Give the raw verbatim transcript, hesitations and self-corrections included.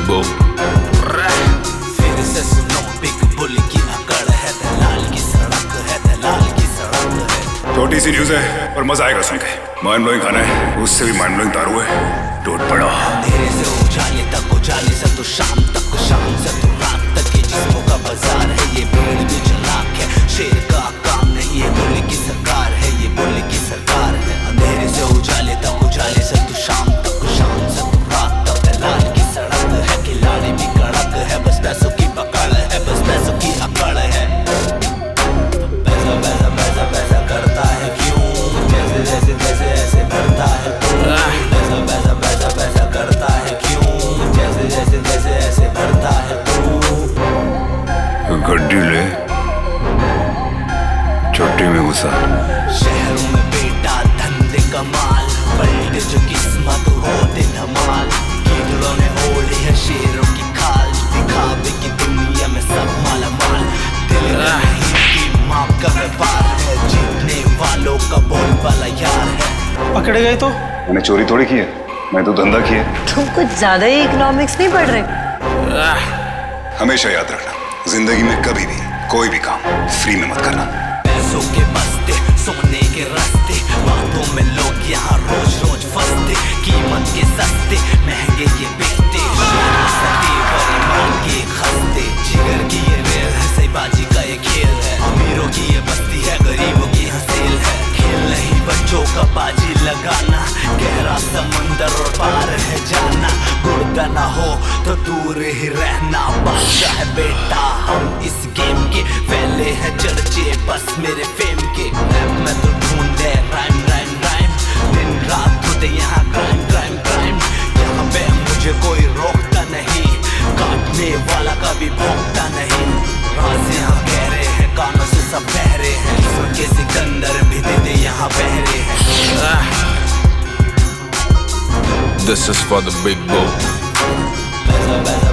boo. फिर से सुनो बिग बुल की अकड़ है, दलाल की सड़क है, दलाल की सड़क है। छोटी सी न्यूज़ है पर मजा आएगा सुन के। माइंड ब्लोइंग खाना है, उससे भी माइंड ब्लोइंग दारू है। टूट पड़ा अंधेरे से उजाले तक, उजाले से तो शाम तक, शाम से तो रात तक के जिस्मों का बाजार है। ये भीड़ भी चलाक है, शेर का काम नहीं है, बुल की सरकार है, ये बुल की सरकार है। अंधेरे से उजाले तक, उजाले से तो शाम तक, शाम से तो रात तक, दलाल की सड़क है, खिलाड़ी भी कड़क है, बस पैसों की पकड़ है, बस पैसों की अकड़ है। पैसा पैसा पैसा पैसा करता है क्यों, जैसे जैसे जैसे ऐसे भरता है तू। पैसा पैसा पैसा पैसा करता है क्यों, जैसे जैसे जैसे ऐसे भरता है तू। गड्डी ले, छोटी में घुसा। शहरों में बेटा धंधे कमाल, पलटे जो किस्मत होते धमाल। कीड़ों ने ओढ़ी है शेरों की खाल, दिखावे की दुनिया में सब माला माल। दिल नहीं की माँ का व्यापार है, जीतने वालों का बोलबाला यार है। पकड़े गए तो मैंने चोरी थोड़ी की है, मैं तो धंधा किया। तुम कुछ ज्यादा ही इकोनॉमिक्स नहीं पढ़ रहे। हमेशा याद रखना, जिंदगी में कभी भी कोई भी काम फ्री में मत करना। पैसों के बस्ते, सोने के रास्ते, बातों में लोग यहाँ रोज रोज फंसते। कीमत के सस्ते, महंगे ये बिकते, सस्ते परिमाण के खस्ते। जिगर की ये रेल है, सहीबाजी का ये खेल है। अमीरों की ये बस्ती है, गरीबों की हंसेल है। खेल नहीं बच्चों का बाजी लगाना, गहरा समंदर और पार है जाना। गुर्दा ना हो तो दूर ही रहना, बादशाह है बेटा हम इस गेम के। फैले हैं चर्चे बस मेरे फेम के, मैं तो ढूंढे राइम राइम राइम। दिन रात होते यहाँ क्राइम क्राइम क्राइम। यहाँ पे मुझे कोई रोकता नहीं, काटने वाला कभी भोगता नहीं। राज यहाँ गहरे हैं, कानों से सब बहरे हैं, सुन के सिकंदर भी देते यहाँ बहरे हैं। This is for the big boo. पैसा पैसा